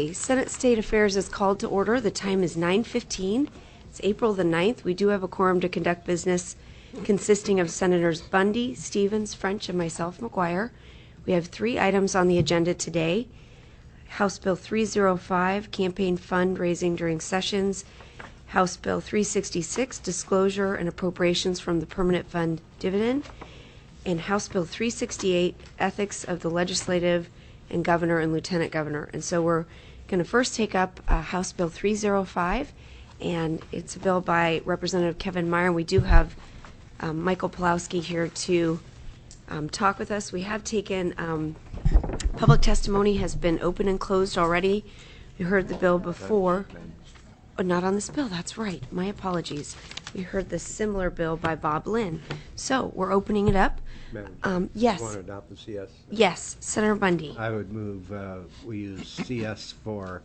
Okay, Senate State Affairs is called to order. The time is 9:15. It's April the 9th. We do have a quorum to conduct business consisting of Senators Bundy, Stevens, French, and myself, McGuire. We have 3 items on the agenda today. House Bill 305, campaign fundraising during sessions. House Bill 366, disclosure and appropriations from the permanent fund dividend. And House Bill 368, ethics of the legislative and governor and lieutenant governor. And so we're going to first take up House Bill 305, and it's a bill by Representative Kevin Meyer. We do have Michael Pawlowski here to talk with us. We have taken public testimony has been open and closed already. We heard the bill before. Oh, not on this bill, that's right. My apologies. We heard the similar bill by Bob Lynn. So we're opening it up. Yes. You want to adopt the CS? Yes, Senator Bundy. I would move we use CS for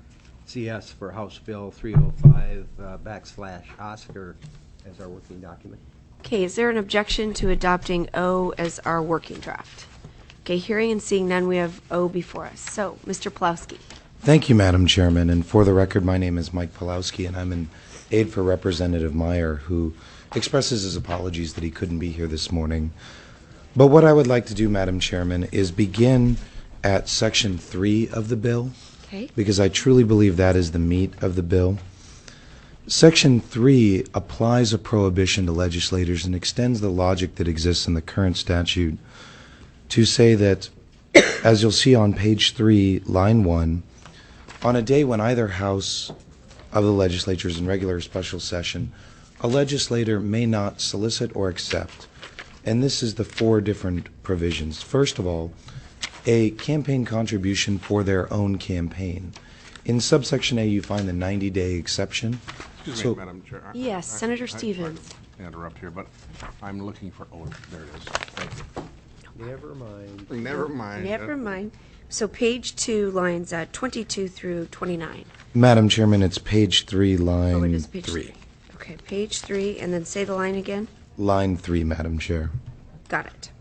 House Bill 305 /Oscar as our working document. Okay, is there an objection to adopting O as our working draft? Okay, hearing and seeing none, we have O before us. So, Mr. Pawlowski. Thank you, Madam Chairman. And for the record, my name is Mike Pawlowski, and I'm an aide for Representative Meyer, who expresses his apologies that he couldn't be here this morning. But what I would like to do, Madam Chairman, is begin at Section 3 of the bill, because I truly believe that is the meat of the bill. Section 3 applies a prohibition to legislators and extends the logic that exists in the current statute to say that, as you'll see on page 3, line 1, on a day when either house of the legislature is in regular or special session, a legislator may not solicit or accept. And this is the 4 different provisions. First of all, a campaign contribution for their own campaign. In subsection A, you find the 90-day exception. Excuse me, Madam Chair. Yes, Senator Stevens. I interrupt here, but I'm looking for, oh, there it is. Thank you. Never mind. Never mind. Never mind. So page 2, lines 22 through 29. Madam Chairman, it's page 3, line Oh, it is page 3. 3. Okay, page 3, and then say the line again. Line 3, Madam Chair. Got it.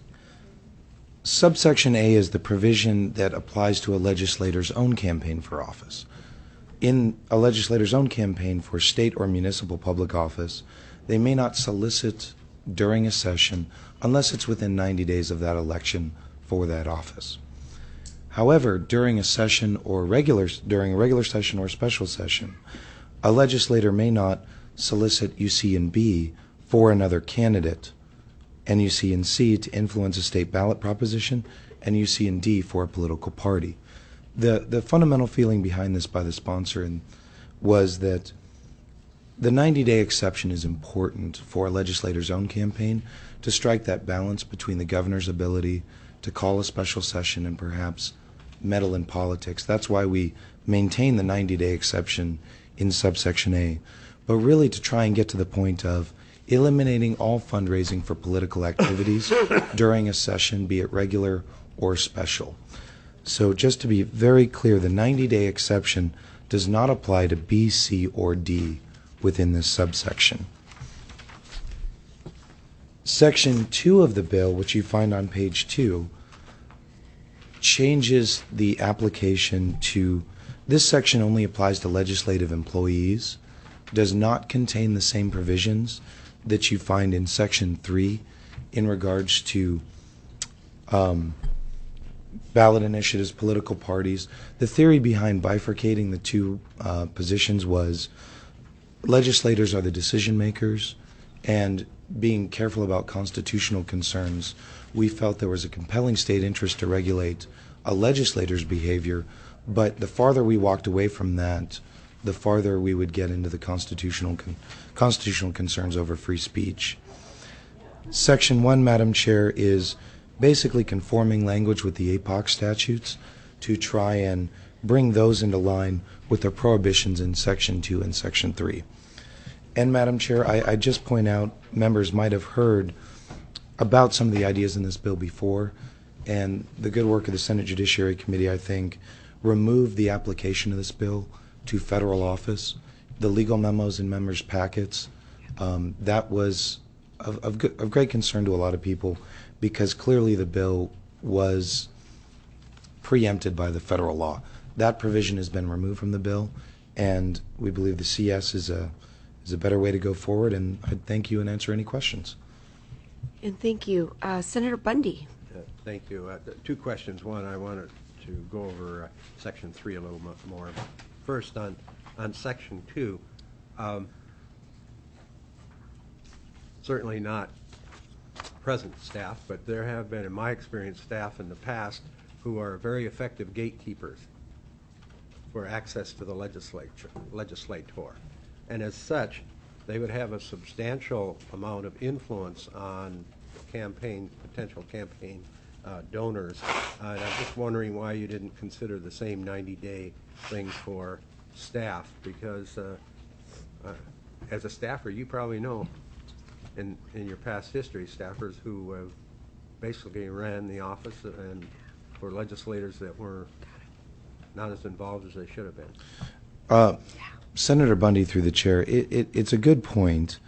Subsection A is the provision that applies to a legislator's own campaign for office. In a legislator's own campaign for state or municipal public office, they may not solicit during a session unless it's within 90 days of that election for that office. However, during a session or during a regular session or special session, a legislator may not solicit UC and B for another candidate, and UC and C to influence a state ballot proposition, and UC and D for a political party. The fundamental feeling behind this by the sponsor was that the 90-day exception is important for a legislator's own campaign to strike that balance between the governor's ability to call a special session and perhaps meddle in politics. That's why we maintain the 90-day exception in subsection A, but really to try and get to the point of eliminating all fundraising for political activities during a session, be it regular or special. So just to be very clear, the 90-day exception does not apply to B, C, or D within this subsection. Section 2 of the bill, which you find on page 2, changes the application to, this section only applies to legislative employees, does not contain the same provisions that you find in Section 3 in regards to ballot initiatives, political parties. The theory behind bifurcating the 2 positions was legislators are the decision makers, and being careful about constitutional concerns, we felt there was a compelling state interest to regulate a legislator's behavior, but the farther we walked away from that, the farther we would get into the constitutional concerns over free speech. Section 1, Madam Chair, is basically conforming language with the APOC statutes to try and bring those into line with the prohibitions in Section 2 and Section 3. And Madam Chair, I just point out, members might have heard about some of the ideas in this bill before, and the good work of the Senate Judiciary Committee, I think, removed the application of this bill to federal office. The legal memos in members' packets, that was of great concern to a lot of people, because clearly the bill was preempted by the federal law. that provision has been removed from the bill, and we believe the CS is a better way to go forward, and I'd thank you and answer any questions. And thank you. Senator Bundy. Thank you. Two questions. One, I wanted to go over Section 3 a little more. First, on Section 2, certainly not present staff, but there have been, in my experience, staff in the past who are very effective gatekeepers for access to the legislator. And as such, they would have a substantial amount of influence on potential campaign donors. And I'm just wondering why you didn't consider the same 90-day thing for staff, because as a staffer, you probably know in your past history, staffers who have basically ran the office and for legislators that were not as involved as they should have been. Senator Bundy, through the chair, it's a good point.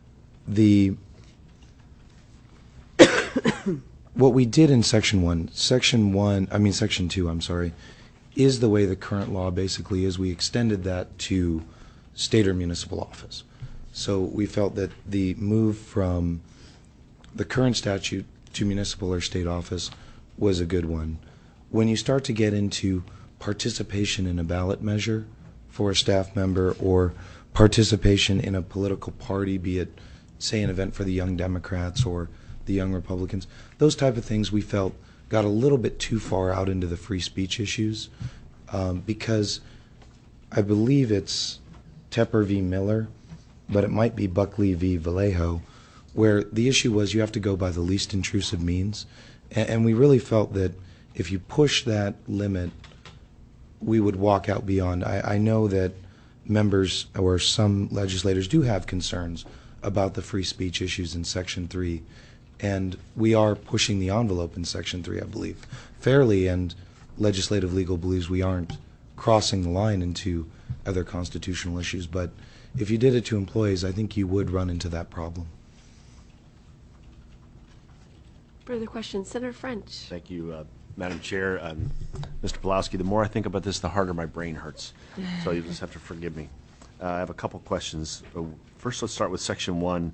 What we did in Section 2, I'm sorry, is the way the current law basically is. We extended that to state or municipal office. So we felt that the move from the current statute to municipal or state office was a good one. When you start to get into participation in a ballot measure for a staff member, or participation in a political party, be it, say, an event for the Young Democrats or the Young Republicans, those type of things we felt got a little bit too far out into the free speech issues, because I believe it's Tepper v. Miller, but it might be Buckley v. Vallejo, where the issue was you have to go by the least intrusive means. And we really felt that if you push that limit, we would walk out beyond. I know that members or some legislators do have concerns about the free speech issues in Section 3, and we are pushing the envelope in Section 3, I believe, fairly, and Legislative Legal believes we aren't crossing the line into other constitutional issues. But if you did it to employees, I think you would run into that problem. Further questions? Senator French. Thank you, Madam Chair. Mr. Pawlowski, the more I think about this, the harder my brain hurts. So you just have to forgive me. I have a couple questions. First, let's start with Section 1,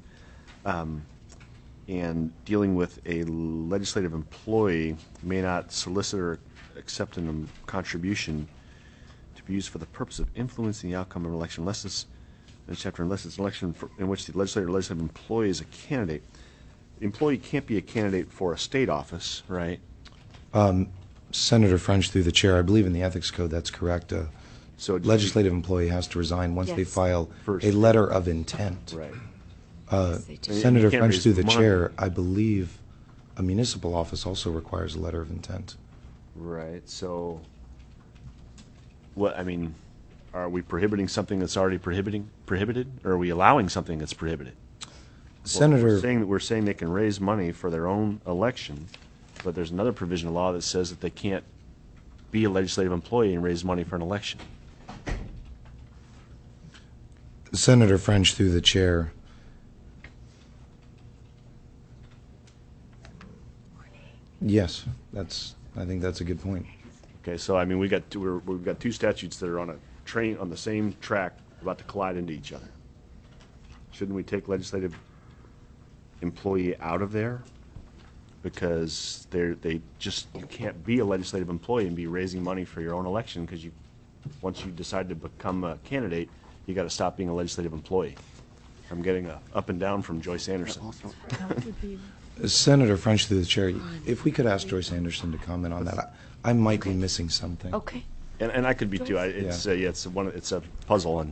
and dealing with a legislative employee may not solicit or accept a contribution to be used for the purpose of influencing the outcome of an election, unless it's an election in which the legislator or legislative employee is a candidate. The employee can't be a candidate for a state office, right? Senator French, through the chair, I believe in the Ethics Code that's correct. So legislative employee has to resign once they file a letter of intent. Right. Senator French, through the chair, I believe a municipal office also requires a letter of intent. Right. So, what I mean, are we prohibiting something that's already prohibited, or are we allowing something that's prohibited? Senator, we're saying they can raise money for their own election, but there's another provision of law that says that they can't be a legislative employee and raise money for an election. Senator French, through the chair. Yes, I think that's a good point. Okay, so I mean, we've got two statutes that are on the same track, about to collide into each other. Shouldn't we take legislative employee out of there? Because you can't be a legislative employee and be raising money for your own election, because once you decide to become a candidate, you got to stop being a legislative employee. I'm getting a up and down from Joyce Anderson. Senator French, through the chair, if we could ask Joyce Anderson to comment on that, I might be missing something. Okay. And I could be too. It's a puzzle.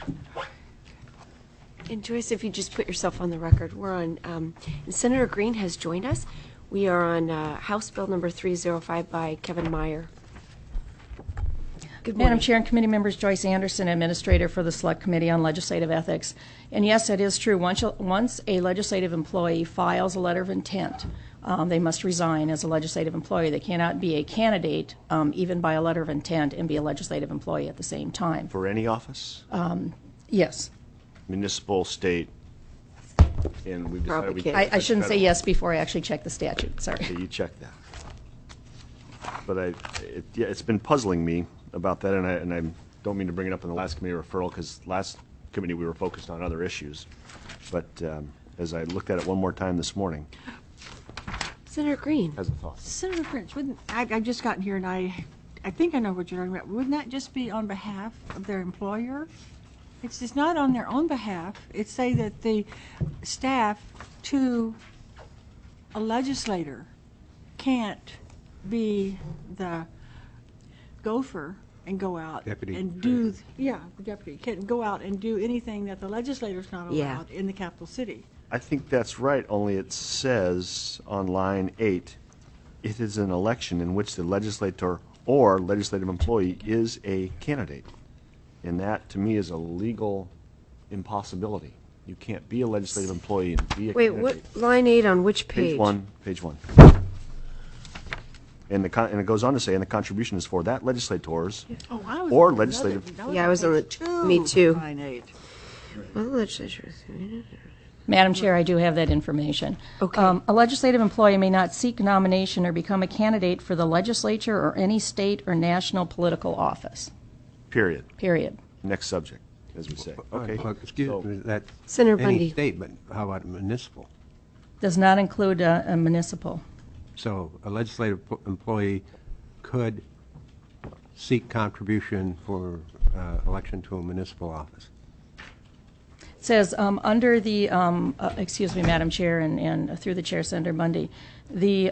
And Joyce, if you just put yourself on the record, we're on. And Senator Green has joined us. We are on House Bill number 305 by Kevin Meyer. Good morning. Madam Chair and committee members, Joyce Anderson, Administrator for the Select Committee on Legislative Ethics. And yes, it is true. Once a legislative employee files a letter of intent, they must resign as a legislative employee. They cannot be a candidate, even by a letter of intent, and be a legislative employee at the same time. For any office? Yes. Municipal, state, and we've decided we can't. I shouldn't say yes before I actually check the statute. Sorry. Okay, you check that. But it's been puzzling me. about that, and I don't mean to bring it up in the last committee referral, because last committee we were focused on other issues. But as I looked at it one more time this morning, Senator Green. has a thought. Senator French, I've just gotten here and I think I know what you're talking about. Wouldn't that just be on behalf of their employer? It's just not on their own behalf. It's say that the staff to a legislator can't be the gopher and go out Deputy. and do, the deputy can't go out and do anything that the legislator's not Yeah. allowed in the capital city. I think that's right, only it says on line 8, it is an election in which the legislator or legislative employee is a candidate. And that, to me, is a legal impossibility. You can't be a legislative employee and be a Wait, candidate. what, line 8 on which page? Page one. And it goes on to say, and the contribution is for that legislators Oh, I was or on the other- legislative. that was Yeah, I was on page me too. Line 8. Well, legislature. Madam Chair, I do have that information. Okay. A legislative employee may not seek nomination or become a candidate for the legislature or any state or national political office, Period. period. Next subject, as we say. Okay. Well, excuse So- me, that's Senator any Bundy. state, but how about municipal? Does not include a municipal. So a legislative employee could seek contribution for election to a municipal office. It says, under the, excuse me, Madam Chair, and through the Chair, Senator Bundy, the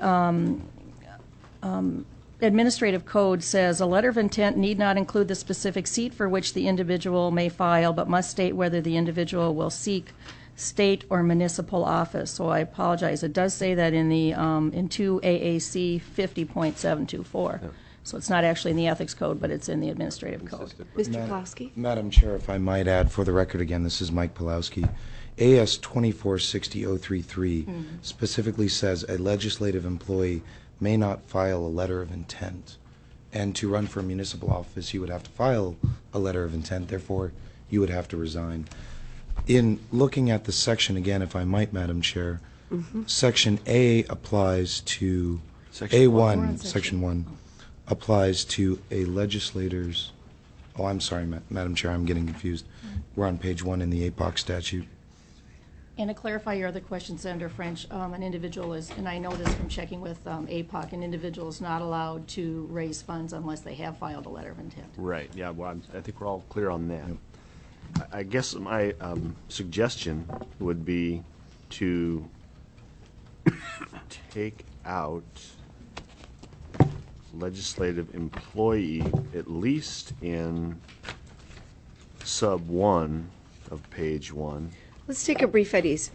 administrative code says a letter of intent need not include the specific seat for which the individual may file, but must state whether the individual will seek state or municipal office. So I apologize. It does say that in the in 2 AAC 50.724. So it's not actually in the ethics code, but it's in the administrative code. Mr. Plowski? Madam Chair, if I might add, for the record again, this is Mike Pulowski. AS 2460033 specifically says a legislative employee may not file a letter of intent. And to run for municipal office, you would have to file a letter of intent. Therefore, you would have to resign. In looking at the section again, if I might, Madam Chair, Section A applies to Section what? A1, Section 1 applies to a legislator's. Oh, I'm sorry, Madam Chair, I'm getting confused. We're on page 1 in the APOC statute. And to clarify your other question, Senator French, an individual is, and I know this from checking with APOC, an individual is not allowed to raise funds unless they have filed a letter of intent. Right, yeah, well, I think we're all clear on that. I guess my suggestion would be to take out legislative employee, at least in sub 1 of page 1. Let's take a brief Eddie's.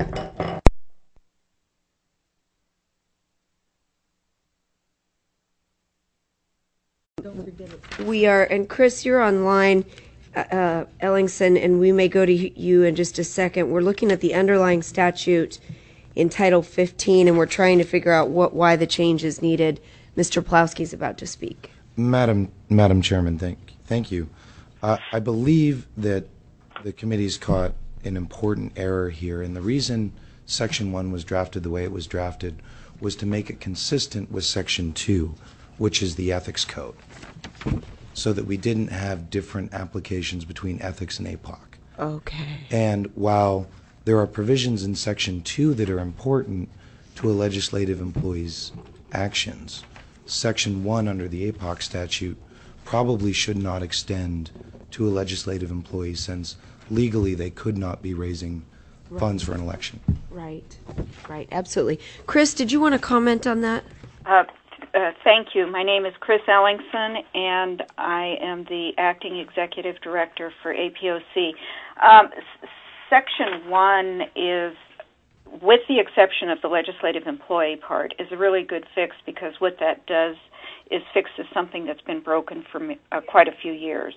We are, and Chris, you're online, Ellingson, and we may go to you in just a second. We're looking at the underlying statute in Title 15, and we're trying to figure out why the change is needed. Mr. Plowski's about to speak. Madam Chairman, thank you. I believe that the committee's caught an important error here, and the reason Section 1 was drafted the way it was drafted was to make it consistent with Section 2, which is the ethics code, so that we didn't have different applications between ethics and APOC. Okay. And while there are provisions in Section 2 that are important to a legislative employee's actions, Section 1 under the APOC statute probably should not extend to a legislative employee, since legally they could not be raising funds for an election. Right, absolutely. Chris, did you want to comment on that? Thank you. My name is Chris Ellingson, and I am the Acting Executive Director for APOC. Section 1 is, with the exception of the legislative employee part, is a really good fix, because what that does is fixes something that's been broken for quite a few years.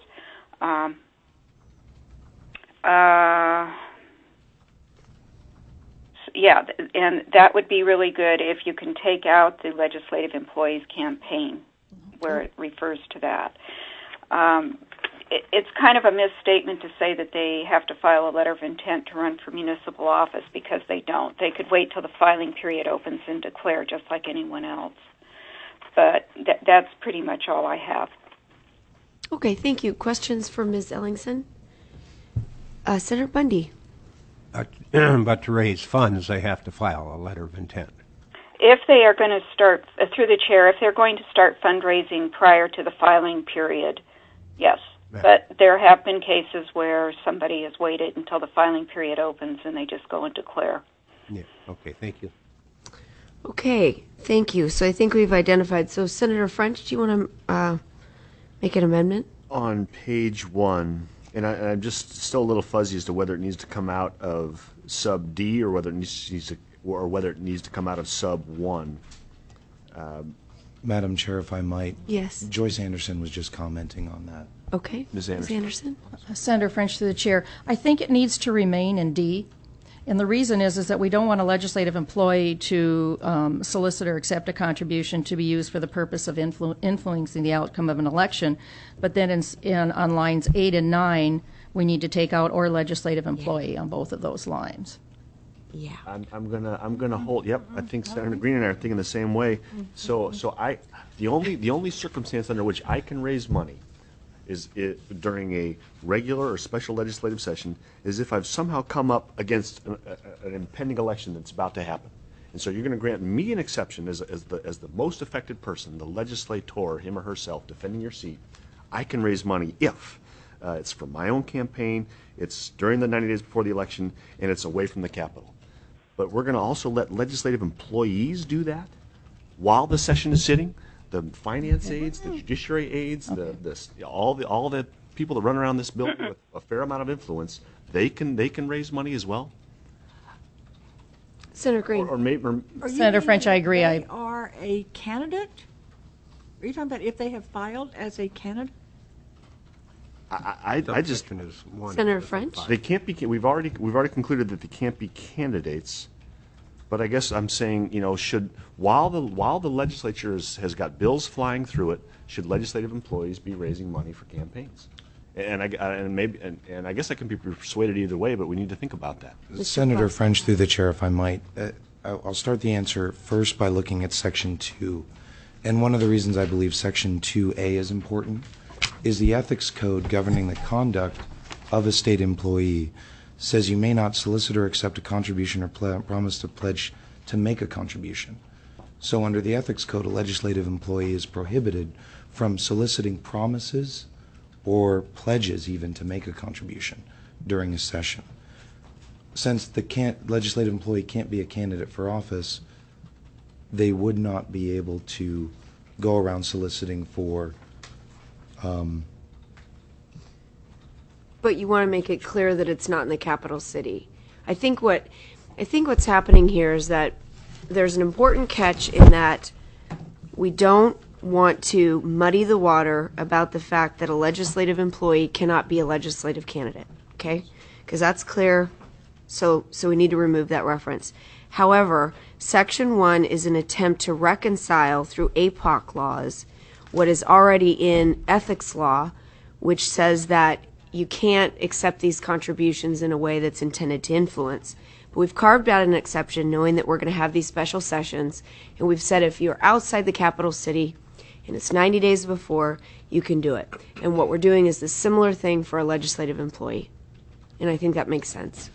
Yeah, and that would be really good if you can take out the legislative employees campaign, where it refers to that. It's kind of a misstatement to say that they have to file a letter of intent to run for municipal office, because they don't. They could wait till the filing period opens and declare just like anyone else. But that's pretty much all I have. Okay, thank you. Questions for Ms. Ellingson? Senator Bundy. But to raise funds, they have to file a letter of intent. If they are going to start, through the chair, if they're going to start fundraising prior to the filing period, yes. Yeah. But there have been cases where somebody has waited until the filing period opens and they just go and declare. Yeah. Okay. Thank you. Okay, thank you. So I think we've identified. So Senator French, do you want to make an amendment? On page 1, and I'm just still a little fuzzy as to whether it needs to come out of sub D or whether it needs to come out of sub 1. Madam Chair, if I might. Yes. Joyce Anderson was just commenting on that. Okay. Ms. Anderson. Senator French through the chair. I think it needs to remain in D. And the reason is that we don't want a legislative employee to solicit or accept a contribution to be used for the purpose of influencing the outcome of an election. But then on lines 8 and 9, we need to take out or legislative employee on both of those lines. Yeah. I'm gonna hold. Yep, I think Senator Green and I are thinking the same way. So the only circumstance under which I can raise money is during a regular or special legislative session is if I've somehow come up against an impending election that's about to happen. And so you're going to grant me an exception as the most affected person, the legislator, him or herself, defending your seat. I can raise money if it's for my own campaign, it's during the 90 days before the election, and it's away from the Capitol. But we're going to also let legislative employees do that while the session is sitting. The finance aides, the judiciary aides, all the people that run around this building with a fair amount of influence, they can raise money as well. Senator Green. Senator French, I agree. They are a candidate? Are you talking about if they have filed as a candidate? I just Senator French. They can't be. We've already concluded that they can't be candidates. But I guess I'm saying, while the legislature has got bills flying through it, should legislative employees be raising money for campaigns? And I guess I can be persuaded either way, but we need to think about that. Senator French, through the chair, if I might, I'll start the answer first by looking at Section 2. And one of the reasons I believe Section 2A is important is the ethics code governing the conduct of a state employee says you may not solicit or accept a contribution or promise to pledge to make a contribution. So under the ethics code, a legislative employee is prohibited from soliciting promises or pledges even to make a contribution during a session. Since the legislative employee can't be a candidate for office, they would not be able to go around soliciting for But you want to make it clear that it's not in the capital city. I think what's happening here is that there's an important catch in that we don't want to muddy the water about the fact that a legislative employee cannot be a legislative candidate, okay? Because that's clear, so we need to remove that reference. However, Section 1 is an attempt to reconcile through APOC laws what is already in ethics law, which says that you can't accept these contributions in a way that's intended to influence. But we've carved out an exception knowing that we're going to have these special sessions, and we've said if you're outside the capital city and it's 90 days before, you can do it. And what we're doing is the similar thing for a legislative employee. And I think that makes sense.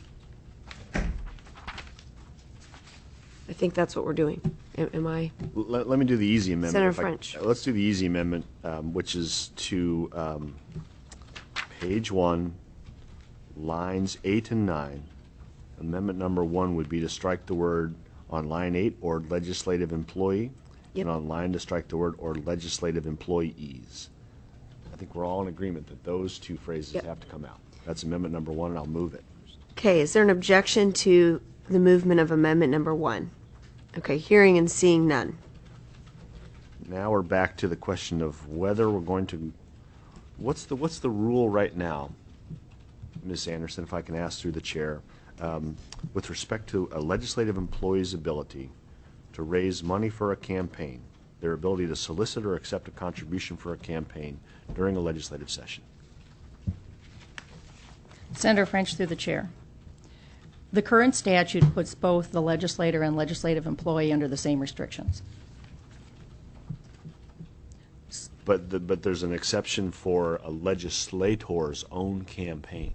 I think that's what we're doing. Am I? Let me do the easy amendment. Senator French. Let's do the easy amendment, which is to page 1, lines 8 and 9. Amendment number 1 would be to strike the word on line 8 or legislative employee, Yep. and on line to strike the word or legislative employees. I think we're all in agreement that those two phrases Yep. have to come out. That's amendment number 1, and I'll move it. Okay, is there an objection to the movement of amendment number 1? Okay, hearing and seeing none. Now we're back to the question of whether we're going to. What's the rule right now, Ms. Anderson, if I can ask through the chair, with respect to a legislative employee's ability to raise money for a campaign, their ability to solicit or accept a contribution for a campaign during a legislative session? Senator French through the chair. The current statute puts both the legislator and legislative employee under the same restrictions. But there's an exception for a legislator's own campaign.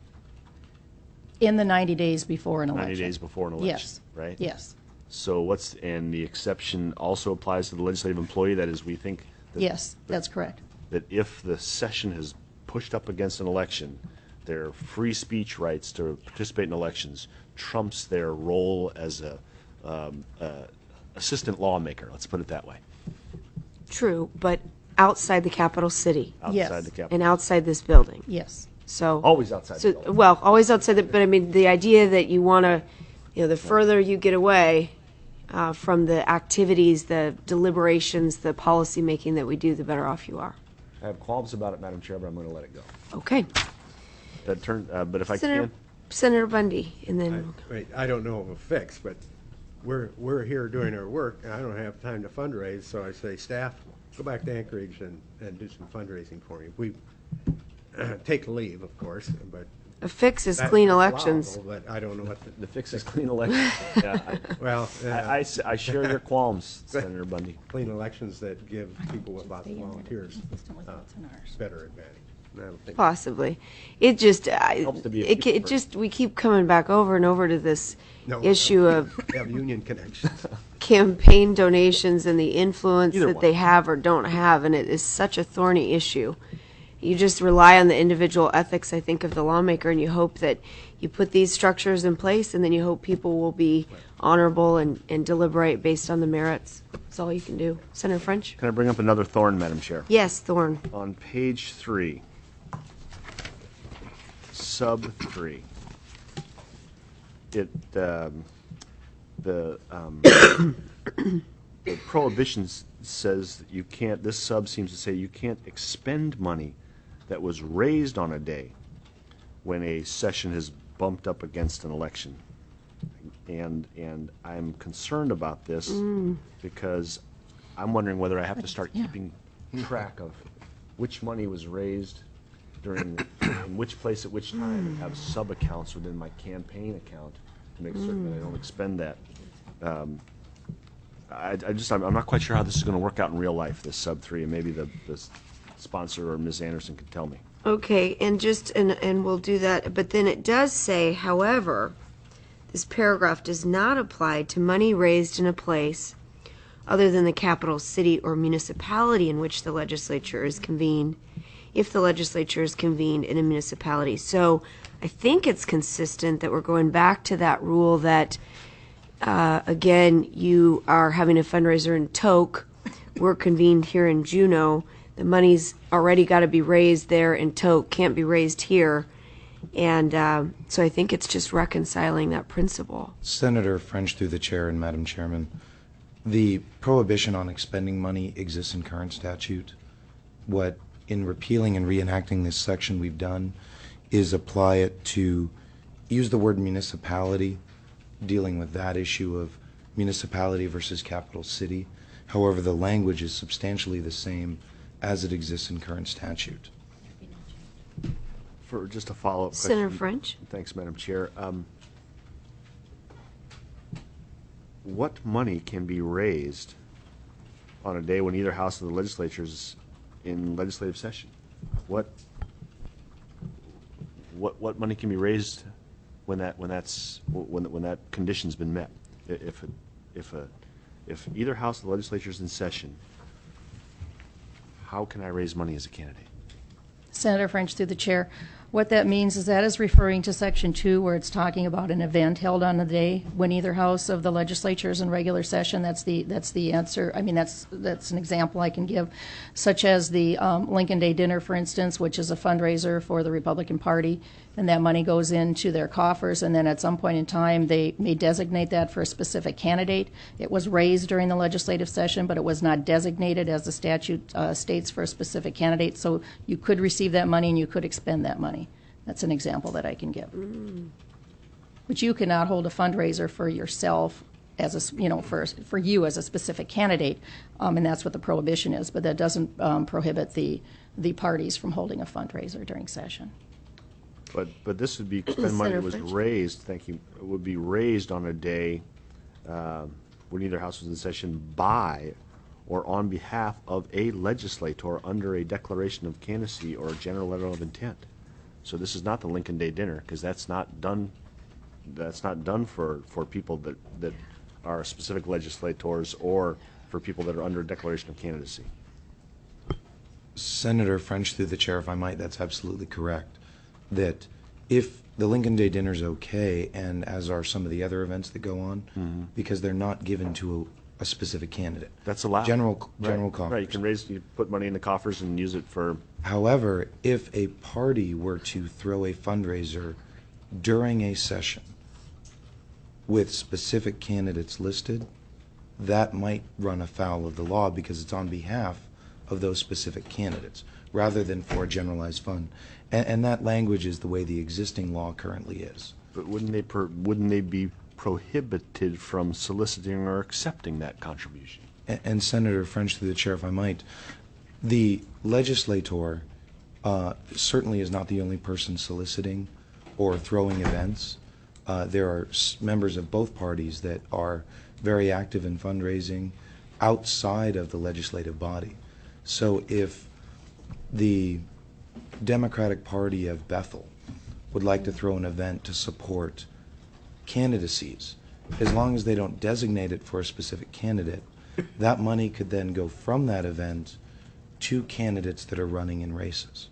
In the 90 days before an election. 90 days before an election, Yes. right? Yes. So and the exception also applies to the legislative employee, that is, we think that, Yes, that's correct. that if the session has pushed up against an election, their free speech rights to participate in elections trumps their role as a assistant lawmaker, let's put it that way, True, but outside the capital city outside Yes. the capital. and outside this building. Yes. So Always outside the So, building. well, always outside the, but I mean, the idea that you want to, the further you get away from the activities, the deliberations, the policy making that we do, the better off you are. I have qualms about it, Madam Chair, but I'm going to let it go. Okay. But if I Senator, can, Senator Bundy, and then I don't know of a fix, but we're here doing our work, and I don't have time to fundraise, so I say, staff, go back to Anchorage and do some fundraising for me. We take leave, of course, but a fix is that's clean elections. allowable, But I don't know what the fix is clean elections. Yeah, well, I share your qualms, Senator Bundy. clean elections that give people with lots of volunteers better advantage. And I don't think Possibly. It just, Helps to be a it people just, we keep coming back over and over to this No. issue of have union connections. campaign donations and the influence Either that one. they have or don't have, and it is such a thorny issue. You just rely on the individual ethics, I think, of the lawmaker, and you hope that you put these structures in place, and then you hope people will be honorable and deliberate based on the merits. That's all you can do. Senator French? Can I bring up another thorn, Madam Chair? Yes, Thorne. On page 3, sub 3, the prohibition says that you can't, this sub seems to say you can't expend money that was raised on a day when a session has bumped up against an election. And I'm concerned about this because I'm wondering whether I have to start keeping track of which money was raised during, in which place at which time, and have sub-accounts within my campaign account to make certain that I don't expend that. I'm not quite sure how this is going to work out in real life, this sub 3, and maybe the sponsor or Ms. Anderson could tell me. Okay, and we'll do that, but then it does say, however, this paragraph does not apply to money raised in a place other than the capital city or municipality in which the legislature is convened, if the legislature is convened in a municipality. So I think it's consistent that we're going back to that rule that, again, you are having a fundraiser in Tok, we're convened here in Juneau, the money's already got to be raised there in Tok, can't be raised here. And so I think it's just reconciling that principle. Senator French, through the chair and Madam Chairman, the prohibition on expending money exists in current statute. What, in repealing and reenacting this section we've done, is apply it to use the word municipality, dealing with that issue of municipality versus capital city. However, the language is substantially the same as it exists in current statute. For just a follow-up question. Senator French? Thanks, Madam Chair. What money can be raised on a day when either house of the legislature is in legislative session? What money can be raised when that condition's been met? If either house of the legislature is in session, how can I raise money as a candidate? Senator French, through the chair. What that means is that is referring to Section 2, where it's talking about an event held on the day when either house of the legislature is in regular session. That's the answer. I mean, that's an example I can give, such as the Lincoln Day dinner, for instance, which is a fundraiser for the Republican Party, and that money goes into their coffers, and then at some point in time they may designate that for a specific candidate. It was raised during the legislative session, but it was not designated as the statute states for a specific candidate, so you could receive that money and you could expend that money. That's an example that I can give. But you cannot hold a fundraiser for yourself as for you as a specific candidate, and that's what the prohibition is. But that doesn't prohibit the parties from holding a fundraiser during session. But this would be expend money that was Senator French. raised. Thank you. It would be raised on a day when either house was in session by or on behalf of a legislator under a declaration of candidacy or a general letter of intent. So this is not the Lincoln Day dinner, because that's not done for people that are specific legislators or for people that are under a declaration of candidacy. Senator French, through the chair, if I might, that's absolutely correct. That if the Lincoln Day dinner is okay, and as are some of the other events that go on, because they're not given to a specific candidate. That's allowed. General Right. coffers. Right, you put money in the coffers and use it for. However, if a party were to throw a fundraiser during a session with specific candidates listed, that might run afoul of the law because it's on behalf of those specific candidates rather than for a generalized fund. And that language is the way the existing law currently is. But wouldn't they be prohibited from soliciting or accepting that contribution? And Senator French, through the chair, if I might, the legislator certainly is not the only person soliciting or throwing events. There are members of both parties that are very active in fundraising outside of the legislative body. So if the Democratic Party of Bethel would like to throw an event to support candidacies, as long as they don't designate it for a specific candidate, that money could then go from that event to candidates that are running in races.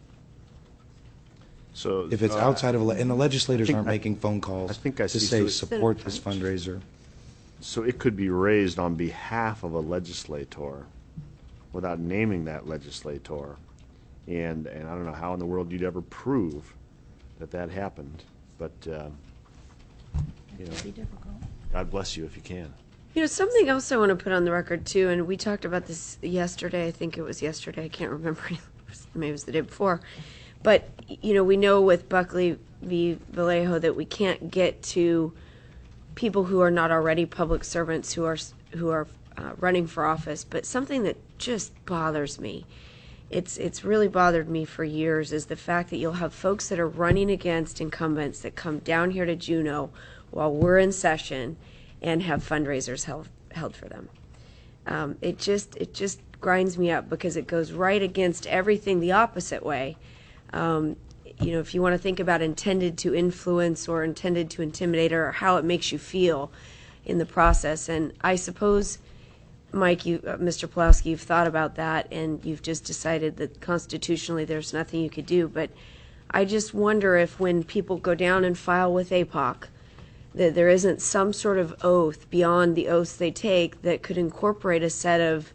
So If it's outside of, and the legislators think aren't I- making phone calls I think I to see. say So- support this fundraiser. So it could be raised on behalf of a legislator without naming that legislator. And I don't know how in the world you'd ever prove that happened. But, you know, Be difficult. God bless you if you can. Something else I want to put on the record too, and we talked about this yesterday. I think it was yesterday. I can't remember. Maybe it was the day before. But we know with Buckley v. Vallejo that we can't get to people who are not already public servants who are running for office. But something that just bothers me, it's really bothered me for years, is the fact that you'll have folks that are running against incumbents that come down here to Juneau while we're in session and have fundraisers held for them. It just grinds me up because it goes right against everything the opposite way. If you want to think about intended to influence or intended to intimidate or how it makes you feel in the process. And I suppose, Mike, Mr. Pulowski, you've thought about that and you've just decided that constitutionally there's nothing you could do. But I just wonder if when people go down and file with APOC, that there isn't some sort of oath beyond the oaths they take that could incorporate a set of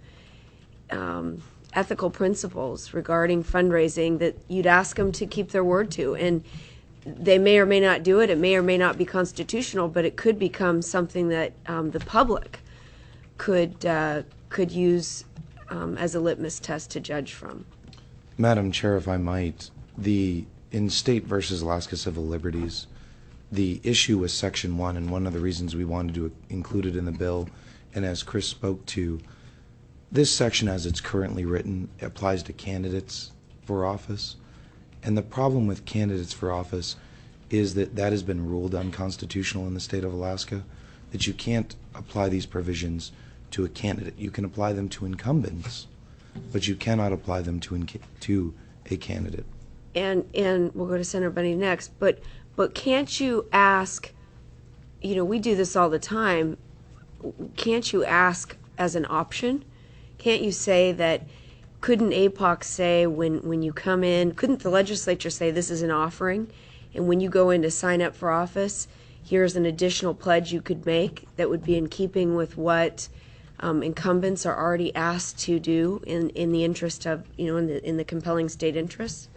ethical principles regarding fundraising that you'd ask them to keep their word to. And they may or may not do it. It may or may not be constitutional, but it could become something that the public could use as a litmus test to judge from. Madam Chair, if I might, in State versus Alaska Civil Liberties, the issue was Section 1, and one of the reasons we wanted to include it in the bill, and as Chris spoke to, this section as it's currently written applies to candidates for office. And the problem with candidates for office is that has been ruled unconstitutional in the state of Alaska, that you can't apply these provisions to a candidate. You can apply them to incumbents, but you cannot apply them to a candidate. And we'll go to Senator Bunny next, but can't you ask, we do this all the time, can't you ask as an option? Can't you say that, couldn't APOC say when you come in, couldn't the legislature say this is an offering, and when you go in to sign up for office, here's an additional pledge you could make that would be in keeping with what incumbents are already asked to do in the interest of, in the compelling state interests?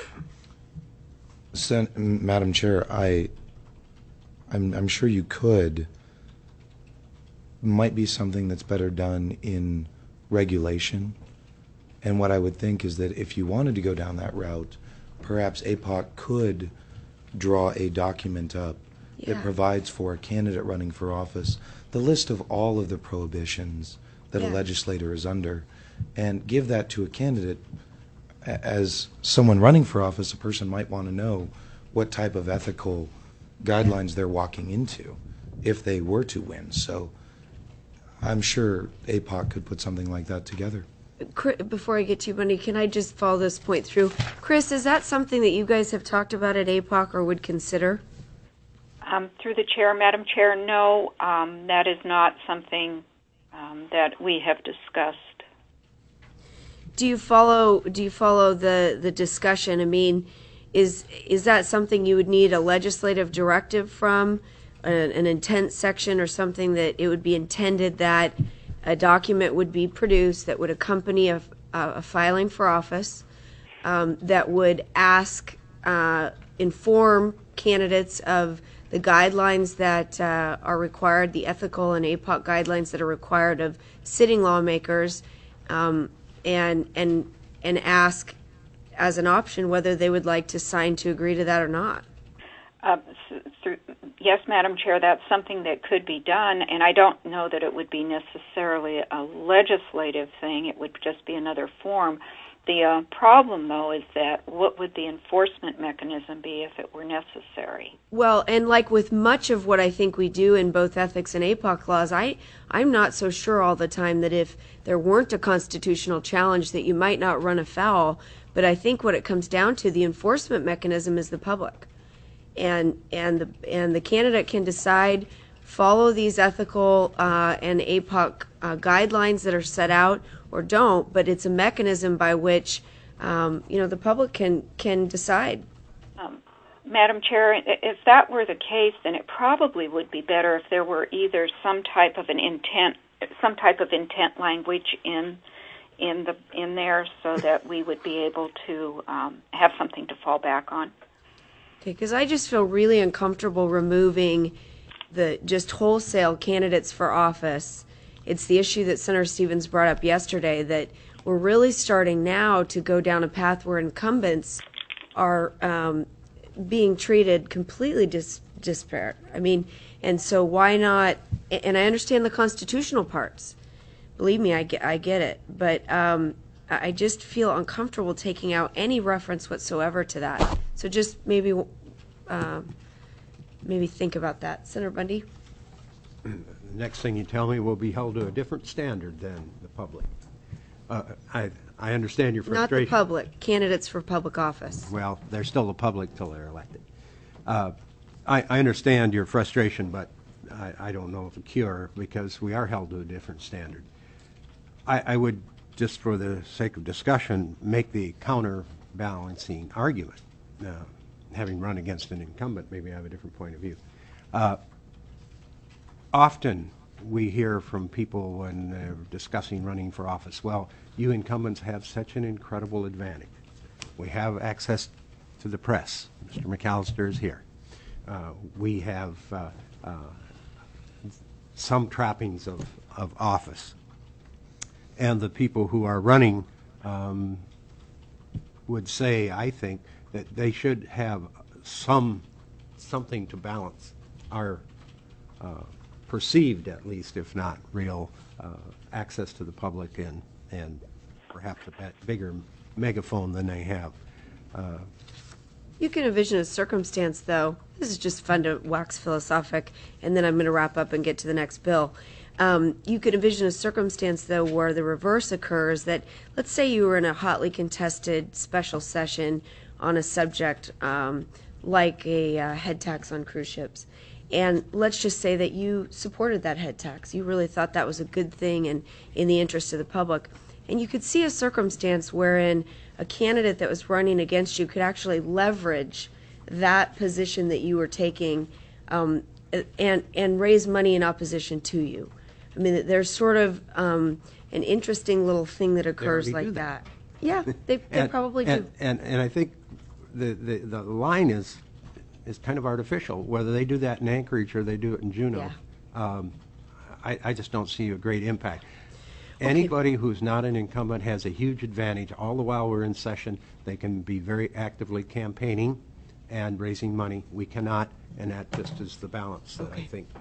Madam Chair, I'm sure you could. Might be something that's better done in regulation. And what I would think is that if you wanted to go down that route, perhaps APOC could draw a document up that provides for a candidate running for office the list of all of the prohibitions that a legislator is under, and give that to a candidate. As someone running for office, a person might want to know what type of ethical guidelines they're walking into if they were to win. So I'm sure APOC could put something like that together. Before I get to you, Bundy, can I just follow this point through? Chris, is that something that you guys have talked about at APOC or would consider? Through the chair, Madam Chair, no, that is not something that we have discussed. Do you follow the discussion? I mean, is that something you would need a legislative directive from, an intent section or something that it would be intended that a document would be produced that would accompany a filing for office that would inform candidates of the guidelines that are required, the ethical and APOC guidelines that are required of sitting lawmakers, and ask as an option whether they would like to sign to agree to that or not? Yes, Madam Chair, that's something that could be done, and I don't know that it would be necessarily a legislative thing. It would just be another form. The problem, though, is that what would the enforcement mechanism be if it were necessary? Well, and like with much of what I think we do in both ethics and APOC laws, I'm not so sure all the time that if there weren't a constitutional challenge that you might not run afoul, but I think what it comes down to, the enforcement mechanism is the public. And the candidate can decide, follow these ethical and APOC guidelines that are set out, or don't, but it's a mechanism by which the public can decide. Madam Chair, if that were the case, then it probably would be better if there were either some type of intent language in there, so that we would be able to have something to fall back on. Okay, because I just feel really uncomfortable removing the just wholesale candidates for office. It's the issue that Senator Stevens brought up yesterday, that we're really starting now to go down a path where incumbents are being treated completely disparate. I mean, and so why not? And I understand the constitutional parts. Believe me, I get it. But I just feel uncomfortable taking out any reference whatsoever to that. So just maybe think about that. Senator Bundy? The next thing you tell me will be held to a different standard than the public. I understand your frustration. Not the public. Candidates for public office. Well, they're still the public till they're elected. I understand your frustration, but I don't know of a cure, because we are held to a different standard. I would, just for the sake of discussion, make the counterbalancing argument. Having run against an incumbent, maybe I have a different point of view. Often we hear from people when they're discussing running for office, well, you incumbents have such an incredible advantage. We have access to the press. Mr. McAllister is here. We have some trappings of office. And the people who are running would say, I think, that they should have something to balance our perceived, at least, if not real, access to the public and perhaps a bigger megaphone than they have. You can envision a circumstance, though. This is just fun to wax philosophic, and then I'm going to wrap up and get to the next bill. You could envision a circumstance, though, where the reverse occurs, that let's say you were in a hotly contested special session on a subject like a head tax on cruise ships. And let's just say that you supported that head tax. You really thought that was a good thing and in the interest of the public. And you could see a circumstance wherein a candidate that was running against you could actually leverage that position that you were taking and raise money in opposition to you. I mean, there's sort of an interesting little thing that occurs like that. Yeah, they probably do. And I think the line is kind of artificial, whether they do that in Anchorage or they do it in Juneau. Yeah. I just don't see a great impact. Okay. Anybody who's not an incumbent has a huge advantage. All the while we're in session, they can be very actively campaigning and raising money. We cannot, and that just is the balance that I think,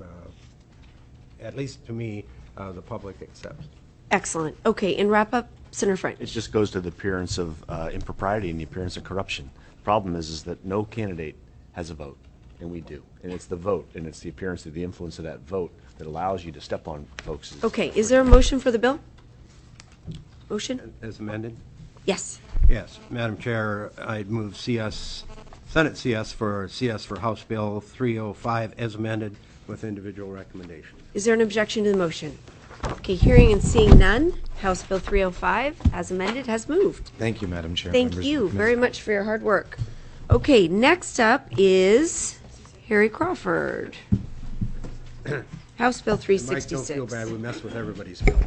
at least to me, the public accepts. Excellent. Okay, and wrap up, Senator French. It just goes to the appearance of impropriety and the appearance of corruption. The problem is that no candidate has a vote. And we do. And it's the vote, and it's the appearance of the influence of that vote that allows you to step on folks. Okay, is there a motion for the bill? Motion? As amended? Yes. Yes, Madam Chair, I'd move Senate CS for House Bill 305 as amended with individual recommendation. Is there an objection to the motion? Okay, hearing and seeing none, House Bill 305, as amended, has moved. Thank you, Madam Chair. Thank Members you of the very much for your hard work. Okay, next up is Harry Crawford. House Bill Mike, 366. don't feel bad, we mess with everybody's bill.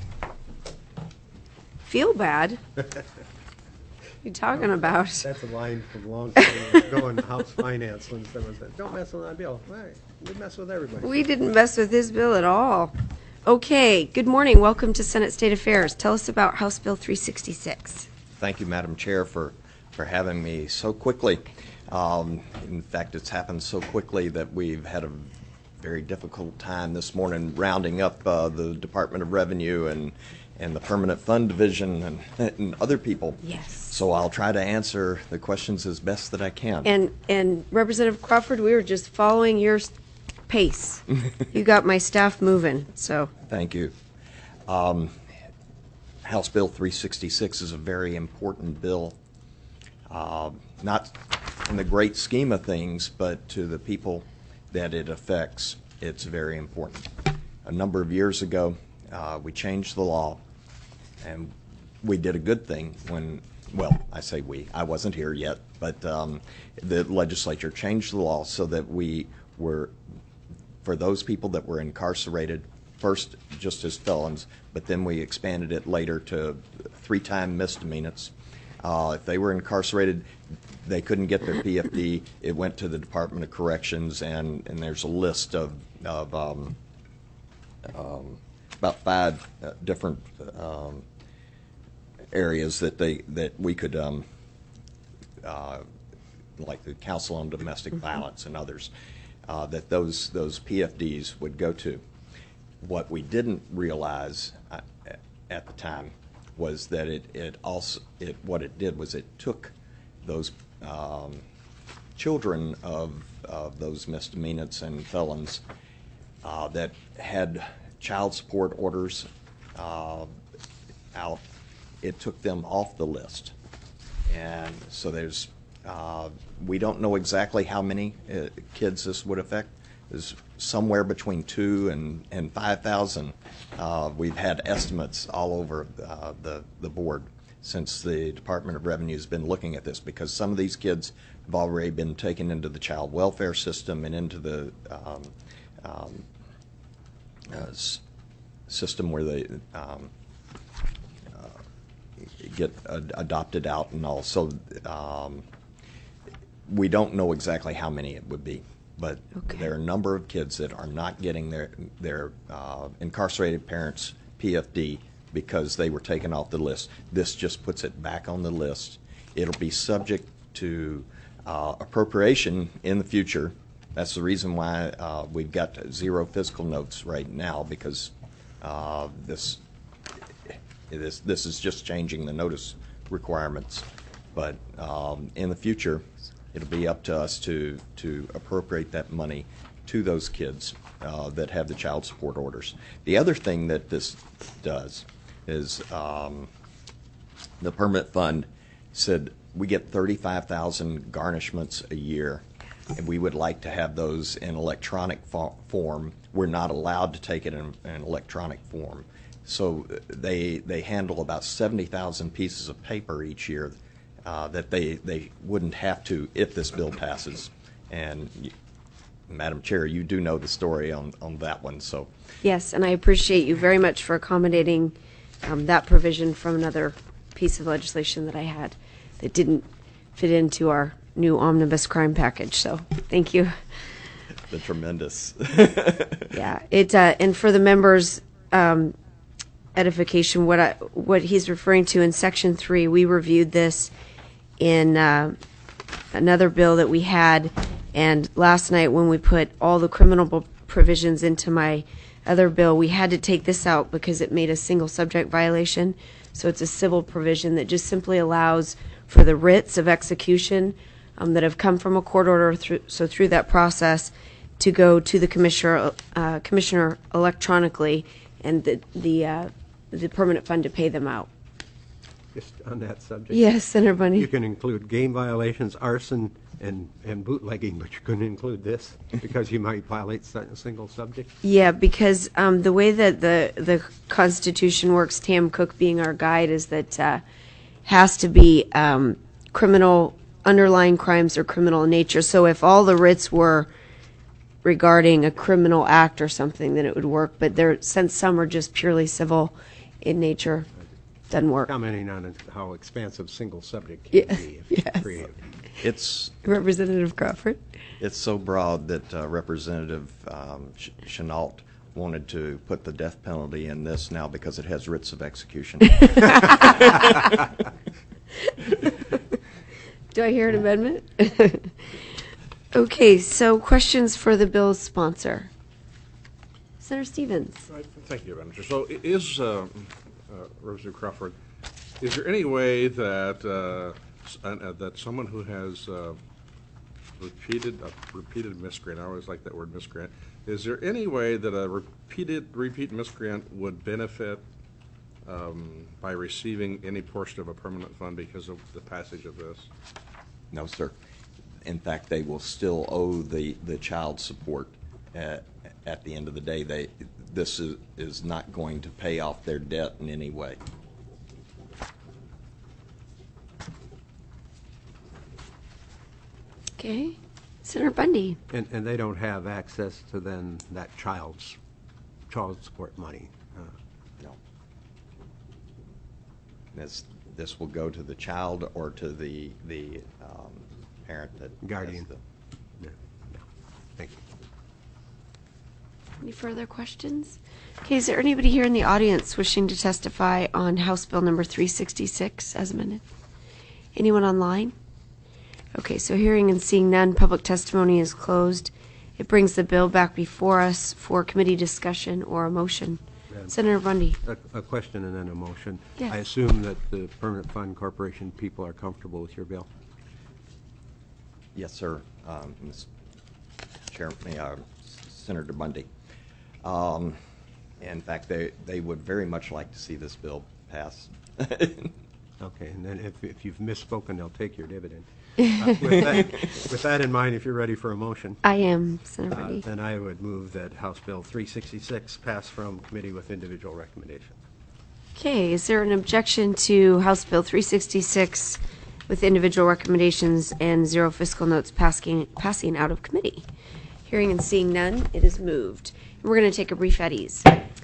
Feel bad? You talking about? That's a line from a long time ago in House Finance when someone said, don't mess with my bill. Right, we mess with everybody. We didn't mess with his bill at all. Okay, good morning. Welcome to Senate State Affairs. Tell us about House Bill 366. Thank you, Madam Chair, for having me so quickly. In fact, it's happened so quickly that we've had a very difficult time this morning rounding up the Department of Revenue and the Permanent Fund Division and other people. Yes. So I'll try to answer the questions as best that I can. And Representative Crawford, we were just following your pace. You got my staff moving, so. Thank you. House Bill 366 is a very important bill, not in the great scheme of things, but to the people that it affects, it's very important. A number of years ago, we changed the law, and we did a good thing when, well, I say we, I wasn't here yet, but the legislature changed the law so that we were, for those people that were incarcerated, first just as felons, but then we expanded it later to 3-time misdemeanors. If they were incarcerated, they couldn't get their PFD. It went to the Department of Corrections, and there's a list of about 5 different areas that we could, like the Council on Domestic Violence and others, that those PFDs would go to. What we didn't realize at the time was that what it did was it took those children of those misdemeanors and felons that had child support orders out. It took them off the list, and so there's we don't know exactly how many kids this would affect. There's somewhere between 2,000 and 5,000. We've had estimates all over the board since the Department of Revenue has been looking at this, because some of these kids have already been taken into the child welfare system and into the system where they get adopted out and all. So we don't know exactly how many it would be. But there are a number of kids that are not getting their incarcerated parents' PFD because they were taken off the list. This just puts it back on the list. It'll be subject to appropriation in the future. That's the reason why we've got 0 fiscal notes right now, because this is just changing the notice requirements. But in the future, it'll be up to us to appropriate that money to those kids that have the child support orders. The other thing that this does is the permit fund said we get 35,000 garnishments a year, and we would like to have those in electronic form. We're not allowed to take it in electronic form. So they handle about 70,000 pieces of paper each year that they wouldn't have to if this bill passes. And Madam Chair, you do know the story on that one. So Yes, and I appreciate you very much for accommodating that provision from another piece of legislation that I had that didn't fit into our new omnibus crime package. So thank you. the tremendous. Yeah, and for the members' edification, what he's referring to in Section 3, we reviewed this in another bill that we had, and last night when we put all the criminal provisions into my other bill, we had to take this out because it made a single subject violation. So it's a civil provision that just simply allows for the writs of execution that have come from a court order through that process to go to the commissioner electronically, and the permanent fund to pay them out. Just on that subject. Yes, Senator Bundy. You can include game violations, arson, and bootlegging, but you couldn't include this because you might violate a single subject? Yeah, because the way that the Constitution works, Tam Cook being our guide, is that has to be criminal, underlying crimes or criminal in nature. So if all the writs were regarding a criminal act or something, then it would work. But since some are just purely civil in nature, doesn't work. Commenting on how expansive single subject can be if Yes. it's creative. It's Representative Crawford. It's so broad that Representative Chenault wanted to put the death penalty in this now because it has writs of execution. Do I hear an amendment? Okay, so questions for the bill's sponsor. Senator Stevens. Right. Thank you, Madam Chair. So is, Representative Crawford, is there any way that that someone who has repeated miscreant, I always like that word miscreant, is there any way that a repeat miscreant would benefit by receiving any portion of a permanent fund because of the passage of this? No, sir. In fact, they will still owe the child support at the end of the day. This is not going to pay off their debt in any way. Okay. Senator Bundy. And they don't have access to then that child's child support money. No. This will go to the child or to the parent that Guardian. has Yeah. No. Thank you. Any further questions? Okay, is there anybody here in the audience wishing to testify on House Bill number 366 as amended? Anyone online? Okay, so hearing and seeing none, public testimony is closed. It brings the bill back before us for committee discussion or a motion. Senator Bundy. A question and then a motion. Yes. I assume that the Permanent Fund Corporation people are comfortable with your bill? Yes, sir. Ms. Chairman, Senator Bundy. In fact, they would very much like to see this bill pass. Okay, and then if you've misspoken, they'll take your dividend. With that in mind, if you're ready for a motion, I am, Senator Bundy. then I would move that House Bill 366 pass from committee with individual recommendations. Okay, is there an objection to House Bill 366 with individual recommendations and zero fiscal notes passing out of committee? Hearing and seeing none, it is moved. And we're going to take a brief at ease.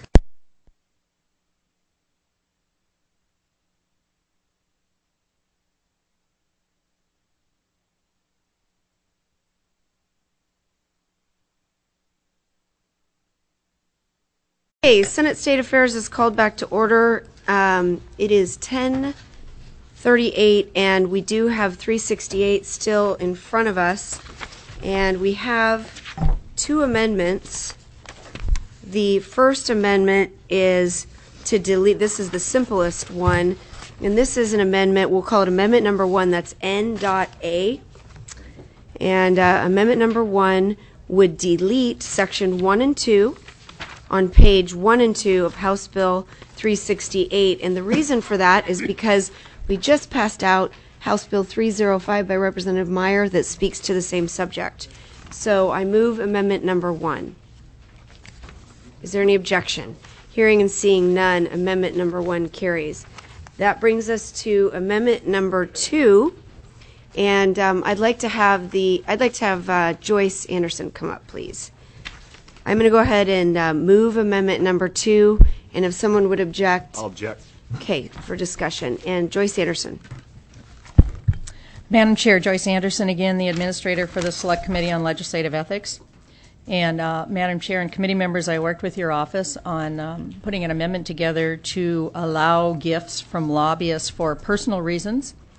Okay, Senate State Affairs is called back to order. It is 10:38, and we do have 368 still in front of us, and we have two amendments. The first amendment is to delete, this is the simplest one, and this is an amendment, we'll call it amendment number 1, that's N.A. And amendment number 1 would delete section 1 and 2 on page 1 and 2 of House Bill 368. And the reason for that is because we just passed out House Bill 305 by Representative Meyer that speaks to the same subject. So I move amendment number 1. Is there any objection? Hearing and seeing none, amendment number 1 carries. That brings us to amendment number 2. And I'd like to have Joyce Anderson come up, please. I'm going to go ahead and move amendment number 2, and if someone would object. I'll object. Okay, for discussion. And Joyce Anderson. Madam Chair, Joyce Anderson, again, the Administrator for the Select Committee on Legislative Ethics. And Madam Chair and committee members, I worked with your office on putting an amendment together to allow gifts from lobbyists for personal reasons.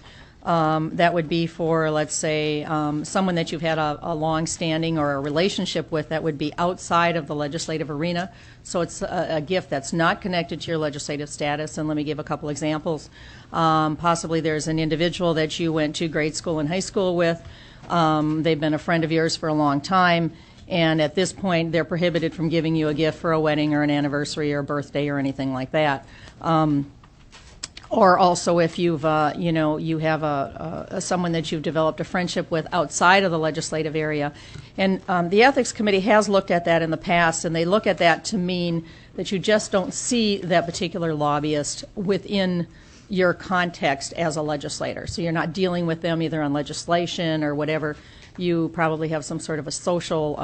That would be for, let's say, someone that you've had a long-standing or a relationship with that would be outside of the legislative arena. So it's a gift that's not connected to your legislative status. And let me give a couple examples. Possibly there's an individual that you went to grade school and high school with. They've been a friend of yours for a long time. And at this point, they're prohibited from giving you a gift for a wedding or an anniversary or a birthday or anything like that. Or also if you've, you have someone that you've developed a friendship with outside of the legislative area. And the Ethics Committee has looked at that in the past, and they look at that to mean that you just don't see that particular lobbyist within your context as a legislator. So you're not dealing with them either on legislation or whatever. You probably have some sort of a social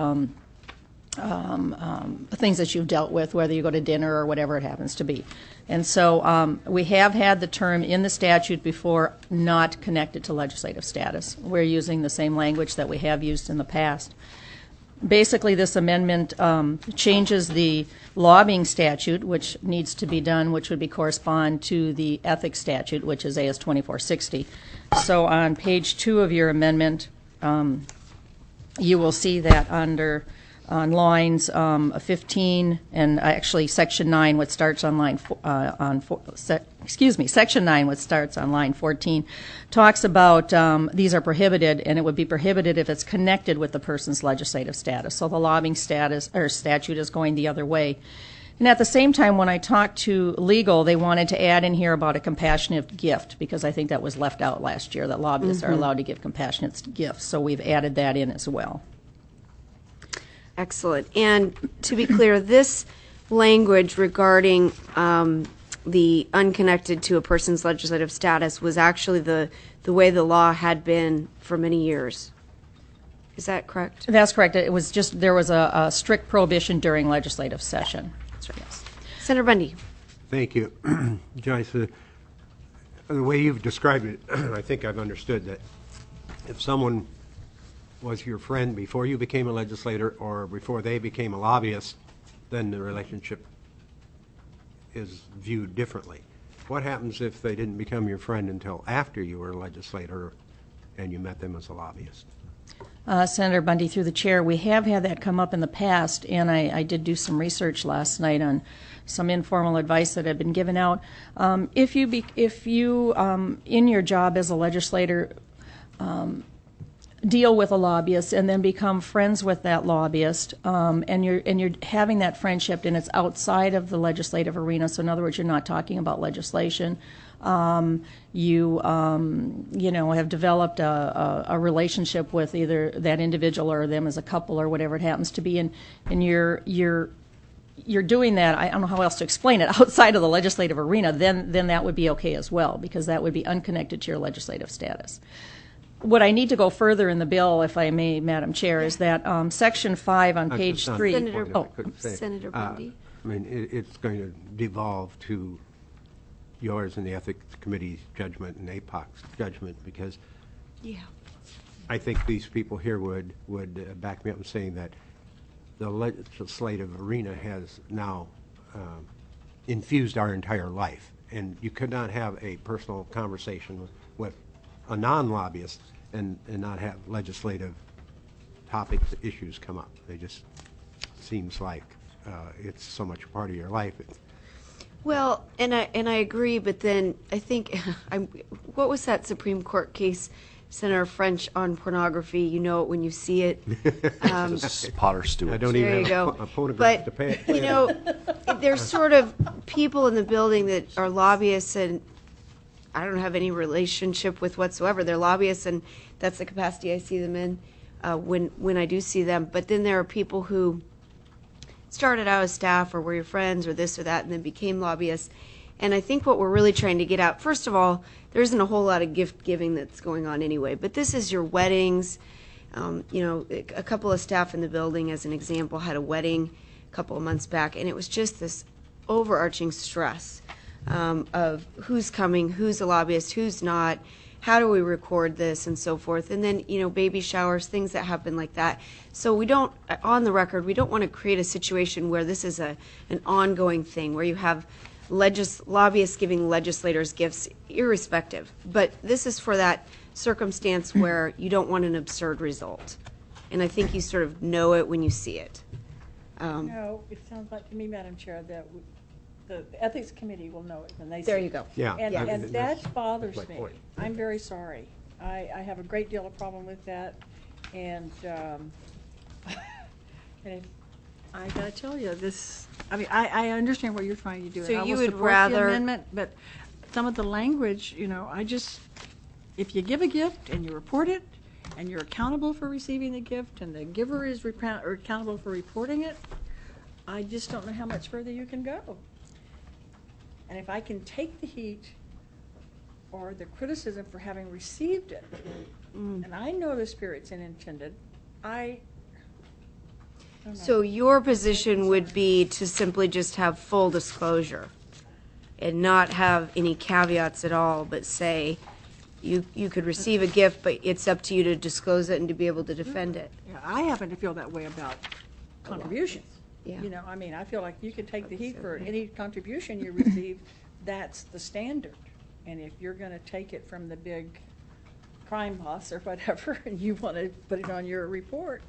things that you've dealt with, whether you go to dinner or whatever it happens to be. And so we have had the term in the statute before, not connected to legislative status. We're using the same language that we have used in the past. Basically, this amendment changes the lobbying statute, which needs to be done, which would be correspond to the ethics statute, which is AS 2460. So on page 2 of your amendment, you will see that on lines 15 and actually section 9, what starts on line section 9, what starts on line 14, talks about these are prohibited, and it would be prohibited if it's connected with the person's legislative status. So the lobbying status or statute is going the other way. And at the same time, when I talked to legal, they wanted to add in here about a compassionate gift, because I think that was left out last year, that lobbyists are allowed to give compassionate gifts. So we've added that in as well. Excellent. And to be clear, this language regarding the unconnected to a person's legislative status was actually the way the law had been for many years. Is that correct? That's correct. It was just, there was a strict prohibition during legislative session. That's right. Yes. Senator Bundy. Thank you. Joyce, the way you've described it, I think I've understood that if someone was your friend before you became a legislator or before they became a lobbyist, then the relationship is viewed differently. What happens if they didn't become your friend until after you were a legislator and you met them as a lobbyist? Senator Bundy, through the chair, we have had that come up in the past, and I did do some research last night on some informal advice that had been given out. If you in your job as a legislator, deal with a lobbyist and then become friends with that lobbyist, and you're having that friendship and it's outside of the legislative arena. So in other words, you're not talking about legislation. You have developed a relationship with either that individual or them as a couple or whatever it happens to be, and you're doing that. I don't know how else to explain it outside of the legislative arena. Then that would be okay as well, because that would be unconnected to your legislative status. What I need to go further in the bill, if I may, Madam Chair, is that Section 5 on page 3. Senator Bundy. I mean, it's going to devolve to yours and the Ethics Committee's judgment and APOC's judgment, because I think these people here would back me up in saying that the legislative arena has now infused our entire life, and you could not have a personal conversation with a non-lobbyist and not have legislative topics, issues come up. They just seems like it's so much a part of your life. Well, and I agree, but then I think what was that Supreme Court case, Senator French, on pornography? You know it when you see it. Potter Stewart. I don't There even you go. have a photograph to But pay. you know, there's sort of people in the building that are lobbyists, and I don't have any relationship with whatsoever. They're lobbyists, and that's the capacity I see them in when I do see them. But then there are people who started out as staff or were your friends or this or that and then became lobbyists. And I think what we're really trying to get out, first of all, there isn't a whole lot of gift giving that's going on anyway, but this is your weddings. A couple of staff in the building, as an example, had a wedding a couple of months back, and it was just this overarching stress of who's coming, who's a lobbyist, who's not, how do we record this, and so forth. And then, baby showers, things that happen like that. So we don't, on the record, we don't want to create a situation where this is an ongoing thing, where you have lobbyists giving legislators gifts, irrespective. But this is for that circumstance where you don't want an absurd result. And I think you sort of know it when you see it. No, it sounds like to me, Madam Chair, that the Ethics Committee will know it when they see it. There you go. Yeah. And that's that bothers my me. point. I'm very sorry. I have a great deal of problem with that. And, and I gotta tell you, this, I mean, I understand what you're trying to do. So and I you will would support the rather- amendment, but some of the language, you know, if you give a gift and you report it, and you're accountable for receiving the gift, and the giver is accountable for reporting it, I just don't know how much further you can go. And if I can take the heat or the criticism for having received it, and I know the spirit's intended, I don't know. So your position would be to simply just have full disclosure and not have any caveats at all, but say you could receive a gift, but it's up to you to disclose it and to be able to defend it. Yeah, I happen to feel that way about contributions. Yeah. You know, I mean, I feel like you can take the heat for any contribution you receive. That's the standard. And if you're going to take it from the big crime boss or whatever, and you want to put it on your report.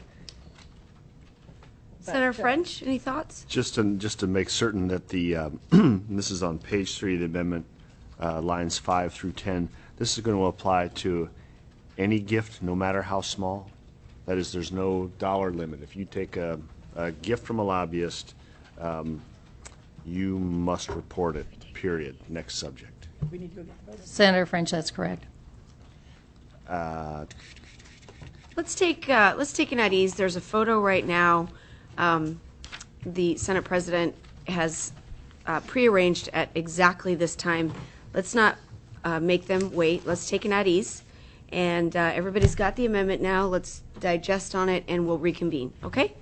Senator French, any thoughts? Just to make certain that the, this is on page 3 of the amendment, lines 5 through 10, this is going to apply to any gift, no matter how small. That is, there's no dollar limit. If you take a gift from a lobbyist, you must report it, period. Next subject. We need to go get the vote. Senator French, that's correct. Let's take an at ease. There's a photo right now. The Senate President has prearranged at exactly this time. Let's not make them wait. Let's take an at ease. And everybody's got the amendment now. Let's digest on it, and we'll reconvene. Okay?